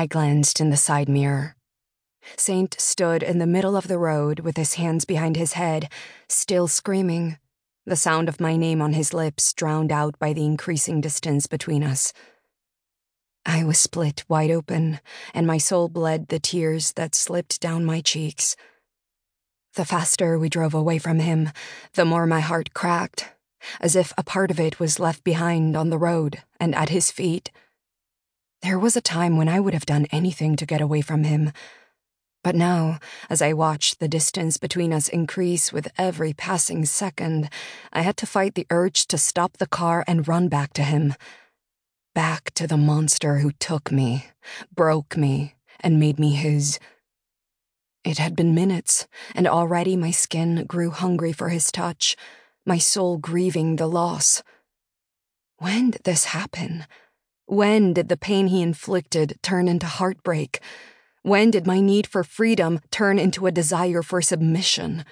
I glanced in the side mirror. Saint stood in the middle of the road with his hands behind his head, still screaming, the sound of my name on his lips drowned out by the increasing distance between us. I was split wide open, and my soul bled the tears that slipped down my cheeks. The faster we drove away from him, the more my heart cracked, as if a part of it was left behind on the road and at his feet. There was a time when I would have done anything to get away from him. But now, as I watched the distance between us increase with every passing second, I had to fight the urge to stop the car and run back to him. Back to the monster who took me, broke me, and made me his. It had been minutes, and already my skin grew hungry for his touch, my soul grieving the loss. When did this happen? When did the pain he inflicted turn into heartbreak? When did my need for freedom turn into a desire for submission?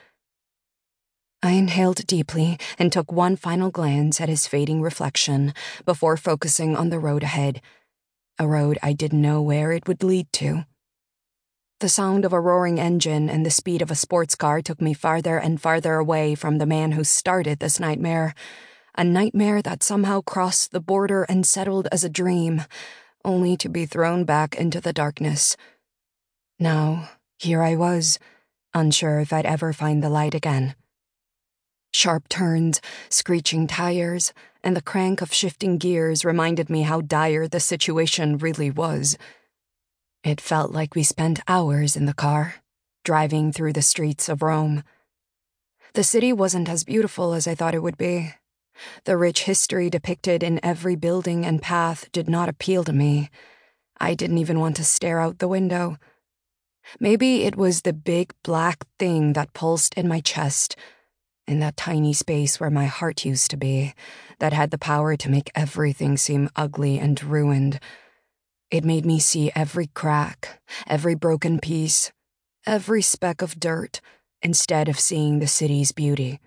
I inhaled deeply and took one final glance at his fading reflection before focusing on the road ahead, a road I didn't know where it would lead to. The sound of a roaring engine and the speed of a sports car took me farther and farther away from the man who started this nightmare, a nightmare that somehow crossed the border and settled as a dream, only to be thrown back into the darkness. Now, here I was, unsure if I'd ever find the light again. Sharp turns, screeching tires, and the crank of shifting gears reminded me how dire the situation really was. It felt like we spent hours in the car, driving through the streets of Rome. The city wasn't as beautiful as I thought it would be. The rich history depicted in every building and path did not appeal to me. I didn't even want to stare out the window. Maybe it was the big black thing that pulsed in my chest, in that tiny space where my heart used to be, that had the power to make everything seem ugly and ruined. It made me see every crack, every broken piece, every speck of dirt, instead of seeing the city's beauty.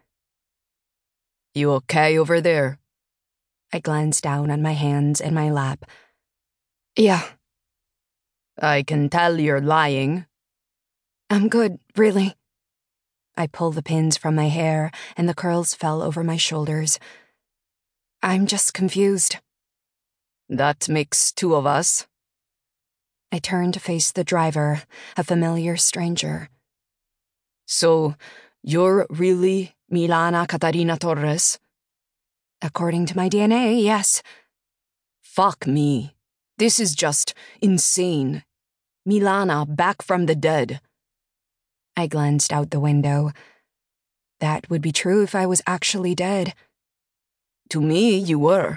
"You okay over there?" I glanced down at my hands in my lap. "Yeah." "I can tell you're lying." "I'm good, really." I pulled the pins from my hair, and the curls fell over my shoulders. "I'm just confused." "That makes two of us." I turned to face the driver, a familiar stranger. "So, you're really Milana Catarina Torres?" "According to my DNA, yes." "Fuck me. This is just insane. Milana back from the dead." I glanced out the window. That would be true if I was actually dead. "To me, you were."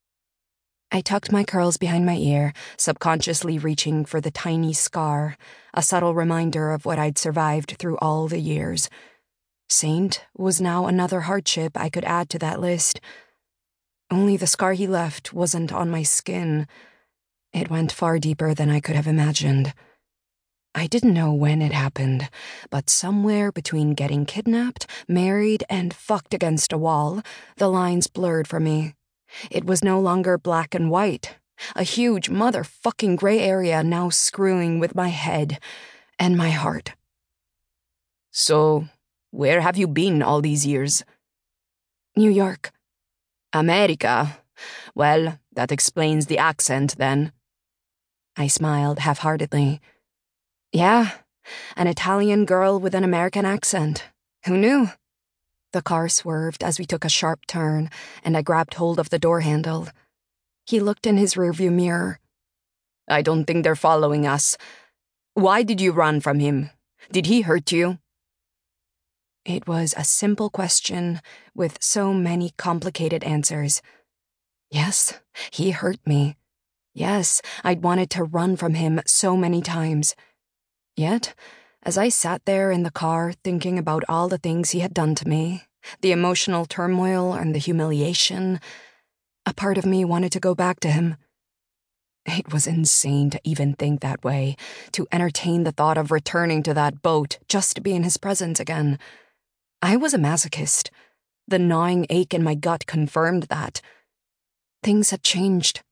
I tucked my curls behind my ear, subconsciously reaching for the tiny scar, a subtle reminder of what I'd survived through all the years. Saint was now another hardship I could add to that list. Only the scar he left wasn't on my skin. It went far deeper than I could have imagined. I didn't know when it happened, but somewhere between getting kidnapped, married, and fucked against a wall, the lines blurred for me. It was no longer black and white, a huge motherfucking gray area now screwing with my head and my heart. "So, where have you been all these years?" "New York." "America? Well, that explains the accent, then." I smiled half-heartedly. "Yeah, an Italian girl with an American accent. Who knew?" The car swerved as we took a sharp turn, and I grabbed hold of the door handle. He looked in his rearview mirror. "I don't think they're following us. Why did you run from him? Did he hurt you?" It was a simple question with so many complicated answers. Yes, he hurt me. Yes, I'd wanted to run from him so many times. Yet, as I sat there in the car thinking about all the things he had done to me, the emotional turmoil and the humiliation, a part of me wanted to go back to him. It was insane to even think that way, to entertain the thought of returning to that boat just to be in his presence again. I was a masochist. The gnawing ache in my gut confirmed that. Things had changed.